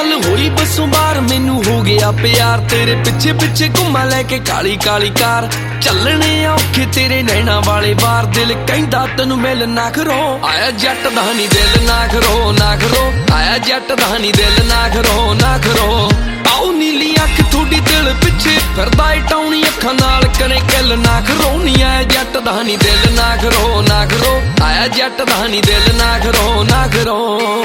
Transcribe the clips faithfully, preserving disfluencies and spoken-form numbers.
गल होई बसों बार मैनू हो गया प्यार तेरे पिछे पिछे घुमा लैके काली काली कार चलने औखे तेरे नैना वाले बार दिल कहंदा तैनू मिल ना खरो आया जट दा नी दिल ना खरो ना खरो आया जट दा नी दिल ना खरो ना खरो आओ नीली अख थोड़ी दिल पिछे फिरदा ए टौनी अखां नाल कने किल ना खरो नी आया जट दा नी दिल ना खरो ना खरो आया जट दा नी दिल ना खरो ना खरो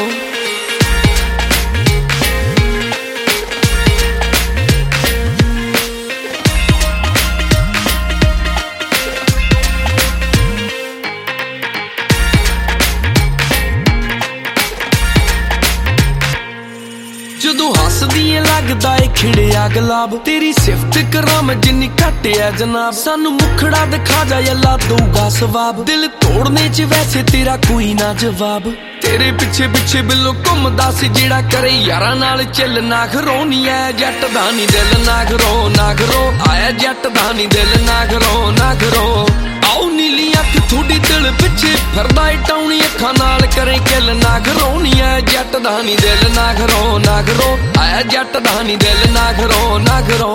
जदों हसदी ऐ लगदा ऐ खिड़िया गुलाब तेरी सिफत करां मैं जिन्नी घट ऐ जनाब सानू मुखड़ा दिखा जा अल्लाह दूगा सवाब दिल तोड़ने च वैसे तेरा कोई ना जवाब तेरे पिछे पिछे बिल्लो घुमदा सी जेड़ा करे यारां नाल चिल ना खरो नी ऐ जट दा नी दिल ना खरो ना खरो आया जट दा नी दिल ना खरो ना खरो आओ नीली अख थोड़ी दिल पिछे फिरदा ए टौनी अखां नाल करे किल ना खरो नी ऐ जट दा नी दिल ना खरो ना खरो आया जट दा नी दिल ना खरो ना खरो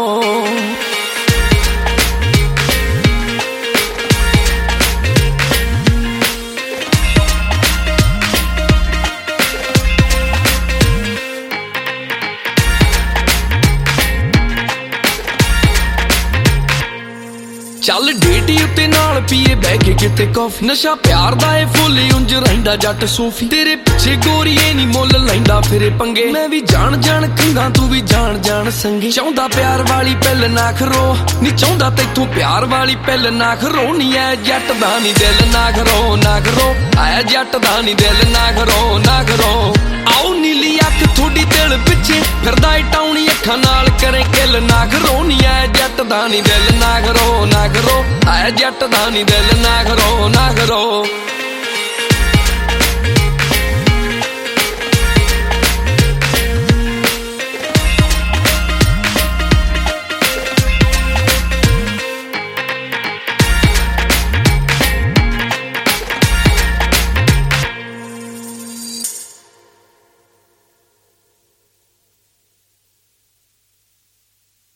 चल डेटी उत्ते नाल पीए बह के किते कॉफी नशा प्यार दा ए फुल उंज रहिंदा जट सूफी तेरे पिछे गोरीए नी मुल लैंदा फिरे पंगे मैं भी जान जान खंगा तू भी जान जान संगे चाहुंदा प्यार वाली पिल ना खरो नी चाहुंदा तैथों प्यार वाली पिल ना खरो नी ऐ जट दा नी दिल ना खरो ना खरो आया जट दा नी दिल ना खरो ना खरो आओ नीली अख थोड़ी दिल पिछे फिरदा ए टौनी अखां नाल करे किल ना खरो नी ऐ जट दा नी दिल ना खरो ना खरो आया जट दा नी दिल ना खरो ना खरो।